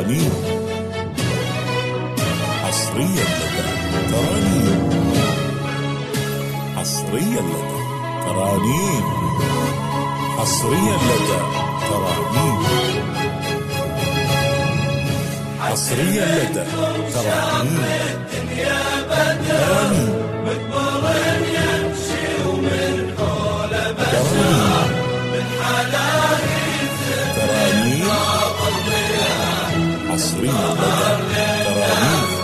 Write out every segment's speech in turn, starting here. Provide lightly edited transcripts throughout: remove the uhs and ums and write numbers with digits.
ترانيم حصريا لدى ترانيم حصريا لدى ترانيم حصريا لدى ترانيم حصريا لدى ترانيم ترانيم مقبر يمشي ومن حوله بشر من حلايب ترانيم حصريا لدى ترانيم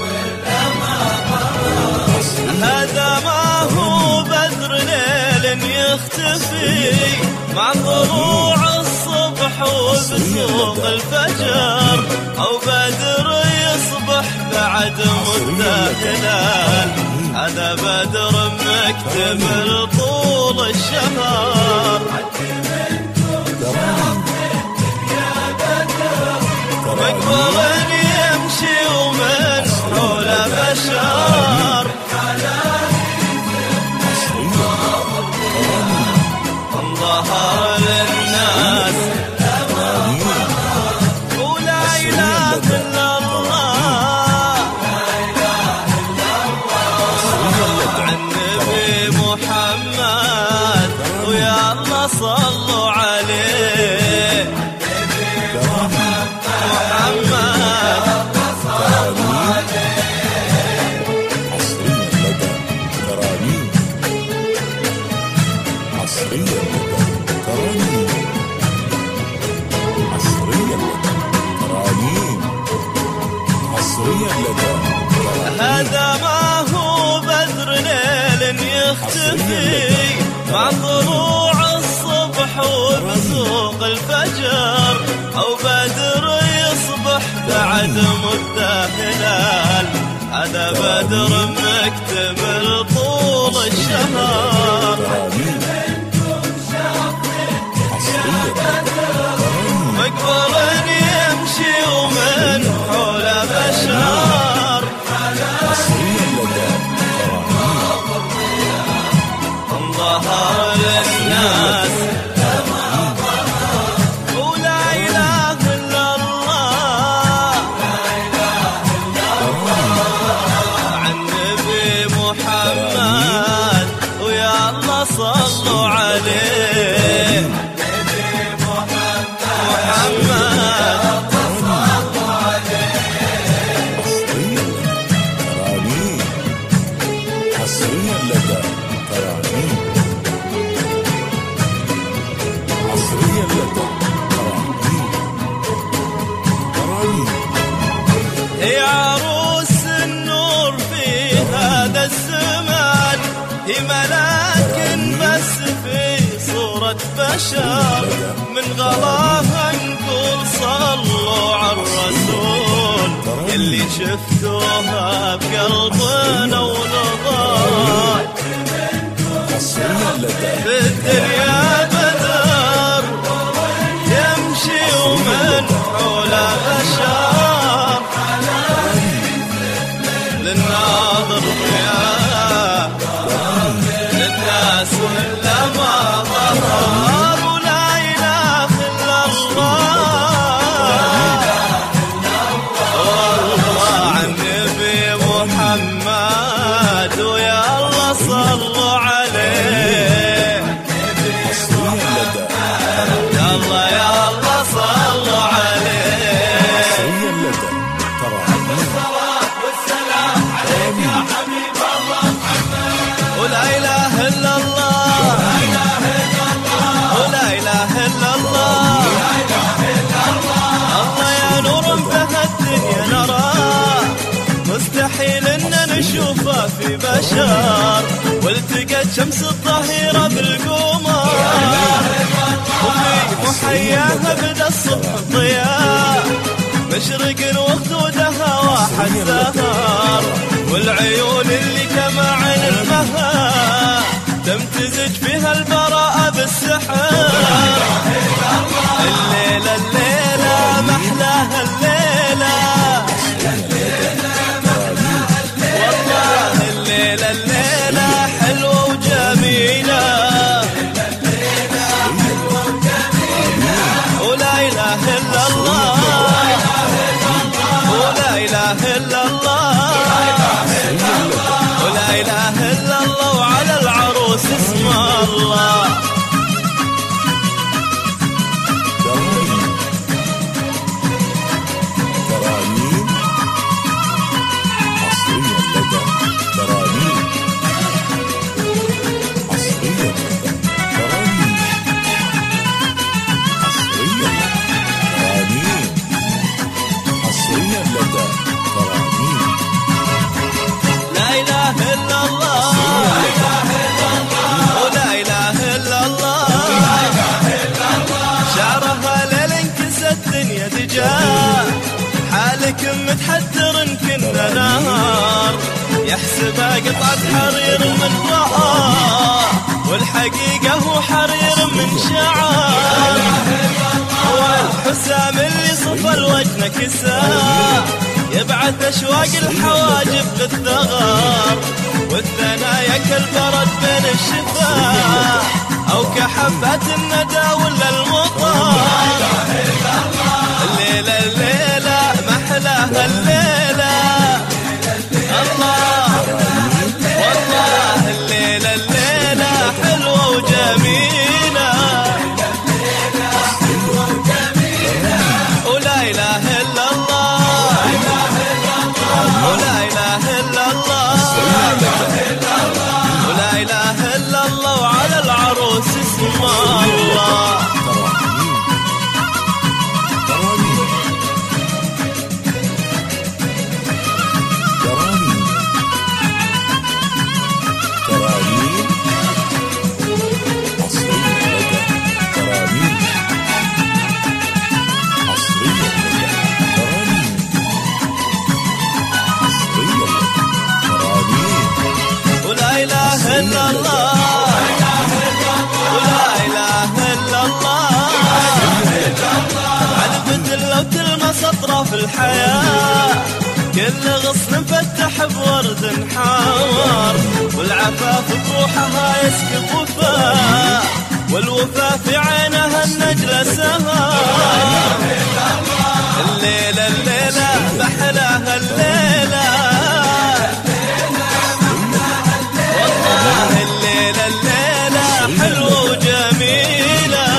هذا ما هو بدر ليل يختفي مع طلوع الصبح وبزوغ الفجر أو بدر يصبح بعد مدة هلال هذا بدر مكتمل طول الشهر مقبر يمشي ومن حوله بشر ظهر للناس ولا إله إلا الله عن النبي محمد ويا الله صلوا عليه حصريا لدى ترانيم حصريا لدى ترانيم حصريا لدى ترانيم هذا ما هو بدر ليل يختفي مع طلوع الصبح وبزوغ الفجر أو بدر يصبح بعد مدة هلال هذا بدر مكتمل طول الشهر مقبر يمشي ومن حوله بشر ظهر للناس ولا إله إلا الله عن نبي محمد ويا الله صلوا عليه حصريا لدى ترانيم حصريا لدى ترانيم ترانيم هي عروس النور في هذا الزمان هي ملاك بس في صورة بشر من غلاها نقول صلوا على الرسول اللي شفتوها بقلبنا ونظر في الدنيا بدر يمشي ومن حوله بشر للناظر ضياء للناس ولا ما ظهر ولا إله إلا الله والله عن نبي محمد ويا الله صلوا عليه يا الله يا الله صلوا عليه حصريا لدى ترانيم الصلاة والسلام عليك يا حبيب الله محمد ولا إله إلا الله ولا إله إلا الله الله يا نور انتهى الدنيا نراه مستحيل ان نشوفه في بشر والتقت شمس الظهيرة بالقمر امي محياها بدا الصبح ضياء مشرق وخدودها واحد زهر والعيون اللي كما عين المها تمتزج فيها البراءة بالسحر الليلة الليلة محلاها الليلة والله الليلة الليلة حلوة وجميلة ولا إله إلا الله إلا الله ولا إله إلا الله وعلى العروس اسم الله. ترانيم حصريا لدى ترانيم حصريا لدى ترانيم حصريا ترانيم حصريا لدى ترانيم. لا إله إلا الله ولا إله إلا الله شعرها ليل انكسى الدنيا دجال حالك متحدر كنا نهار يحسبها قطعة حرير من ضاء والحقيقة هو حرير من شعار والحسام اللي صفى الوجه كسا يبعث أشواق الحواجب بالثغار والثنايا كالبرد بين الشفاه أو كحبات الندى ولا المطار. الليلة الليلة محلاها الليلة الله والله الليلة الليلة حلوة وجميلة ولا إله إلا الله ولا إله إلا الله ولا إله إلا الله وعلى العروس اسم الله. ولا إله إلا الله ولا إله إلا الله علبة لو تلمس أطراف الحياة كل غصن مفتح بورد حار والعفاف بروحها يسكب وفاء والوفاء في عينها النجلة سهام. الليلة الليلة محلاها الليلة والله الليلة الليلة حلوة وجميلة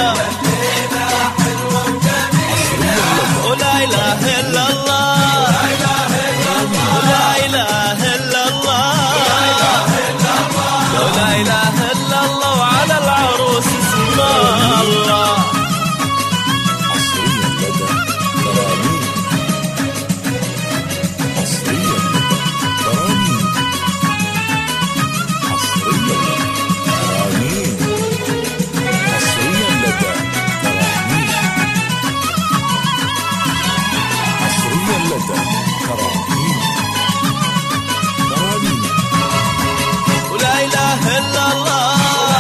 ولا إله إلا الله ولا إله إلا الله ولا إله إلا الله وعلى العروس اسم الله. حصريا لدى ترانيم حصريا لدى ترانيم حصريا لدى ترانيم حصريا لدى ترانيم حصريا لدى ترانيم ترانيم. ولا إله إلا الله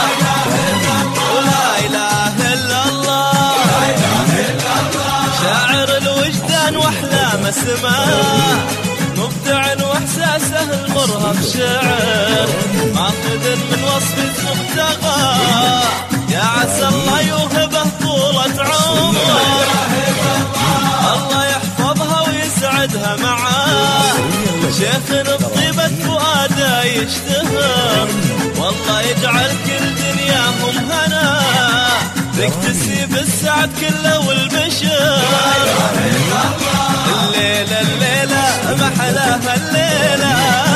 ولا إله إلا الله شاعر الوجدان وأحلام السماء مبدع وإحساسه المرهف شعر ماخذ من وصف مبتغى يا عسى الله يوهبه طولة عمر الله يحفظها ويسعدها معاه شيخ بطيبة فؤاده يشتهر والله يجعل كل دنياهم هنا تكتسي بالسعد كله والبشر. الليلة الليلة محلاها الليلة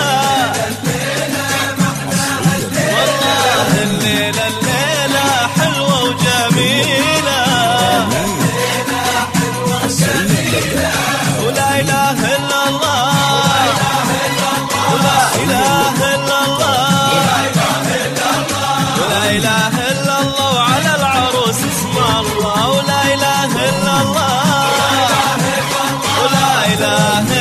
والله الليلة الليلة حلوة وجميلة ولا إله إلا الله ولا إله إلا الله ولا إله إلا الله وعلى العروس اسم الله ولا إله إلا الله ولا إله